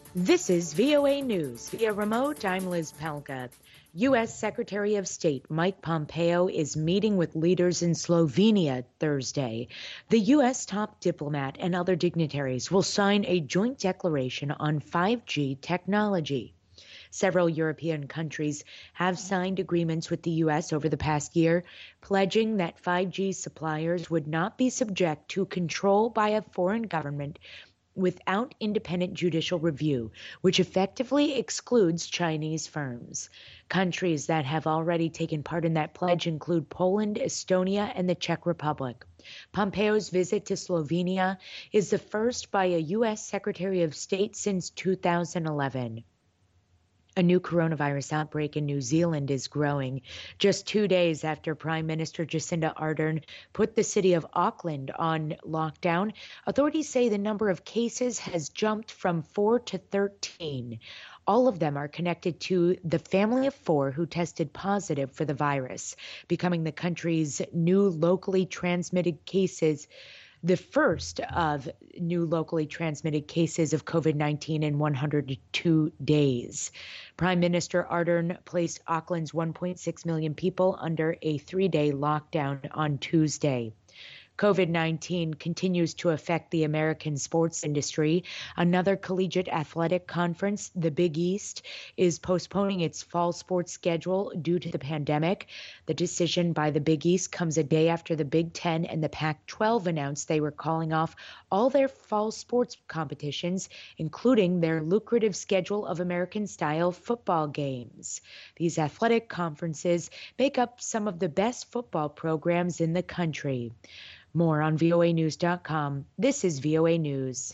This is VOA News. Via remote, I'm Liz Pelka. U.S. Secretary of State Mike Pompeo is meeting with leaders in Slovenia Thursday. The U.S. top diplomat and other dignitaries will sign a joint declaration on 5G technology. Several European countries have signed agreements with the U.S. over the past year, pledging that 5G suppliers would not be subject to control by a foreign government without independent judicial review, which effectively excludes Chinese firms. Countries that have already taken part in that pledge include Poland, Estonia, and the Czech Republic. Pompeo's visit to Slovenia is the first by a U.S. Secretary of State since 2011. A new coronavirus outbreak in New Zealand is growing. Just 2 days after Prime Minister Jacinda Ardern put the city of Auckland on lockdown, authorities say the number of cases has jumped from 4 to 13. All of them are connected to the family of 4 who tested positive for the virus, becoming the country's new locally transmitted cases, the first of new locally transmitted cases of COVID-19 in 102 days. Prime Minister Ardern placed Auckland's 1.6 million people under a 3-day lockdown on Tuesday. COVID-19 continues to affect the American sports industry. Another collegiate athletic conference, the Big East, is postponing its fall sports schedule due to the pandemic. The decision by the Big East comes a day after the Big Ten and the Pac-12 announced they were calling off all their fall sports competitions, including their lucrative schedule of American-style football games. These athletic conferences make up some of the best football programs in the country. More on voanews.com. This is VOA News.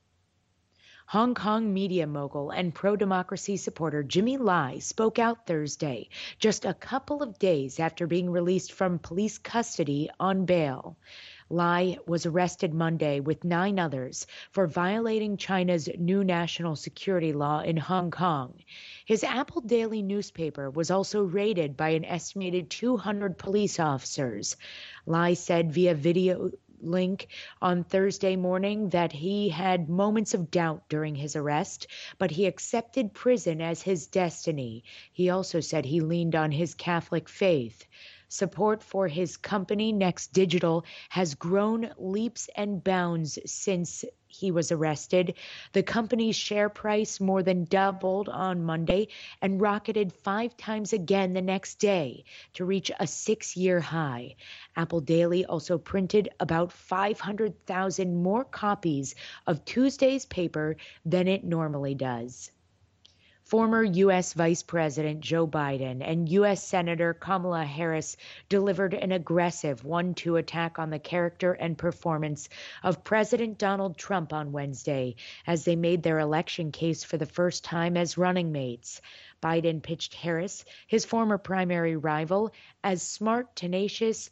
Hong Kong media mogul and pro-democracy supporter Jimmy Lai spoke out Thursday, just a couple of days after being released from police custody on bail. Lai was arrested Monday with 9 others for violating China's new national security law in Hong Kong. His Apple Daily newspaper was also raided by an estimated 200 police officers. Lai said via video link on Thursday morning that he had moments of doubt during his arrest, but he accepted prison as his destiny. He also said he leaned on his Catholic faith. Support for his company, Next Digital, has grown leaps and bounds since he was arrested. The company's share price more than doubled on Monday and rocketed 5 times again the next day to reach a 6-year high. Apple Daily also printed about 500,000 more copies of Tuesday's paper than it normally does. Former U.S. Vice President Joe Biden and U.S. Senator Kamala Harris delivered an aggressive 1-2 attack on the character and performance of President Donald Trump on Wednesday as they made their election case for the first time as running mates. Biden pitched Harris, his former primary rival, as smart, tenacious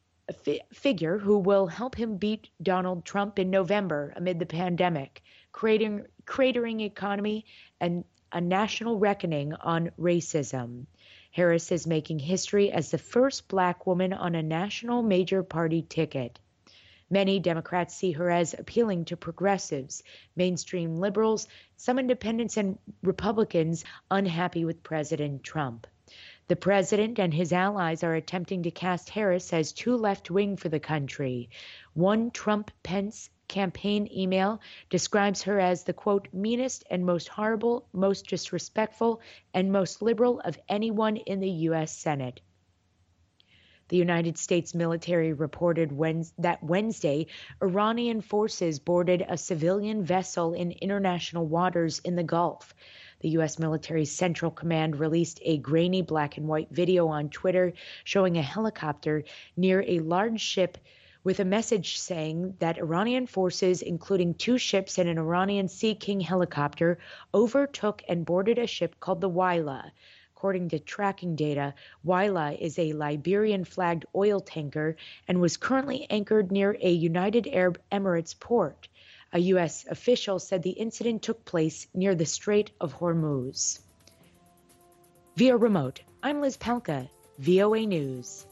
figure who will help him beat Donald Trump in November amid the pandemic, cratering economy, and a national reckoning on racism. Harris is making history as the first Black woman on a national major party ticket. Many Democrats see her as appealing to progressives, mainstream liberals, some independents, and Republicans unhappy with President Trump. The president and his allies are attempting to cast Harris as too left-wing for the country. One Trump-Pence campaign email describes her as the, quote, meanest and most horrible, most disrespectful, and most liberal of anyone in the U.S. Senate. The United States military reported that Wednesday, Iranian forces boarded a civilian vessel in international waters in the Gulf. The U.S. military's Central Command released a grainy black and white video on Twitter showing a helicopter near a large ship with a message saying that Iranian forces, including 2 ships and an Iranian Sea King helicopter, overtook and boarded a ship called the Waila. According to tracking data, Waila is a Liberian-flagged oil tanker and was currently anchored near a United Arab Emirates port. A U.S. official said the incident took place near the Strait of Hormuz. Via remote, I'm Liz Pelka, VOA News.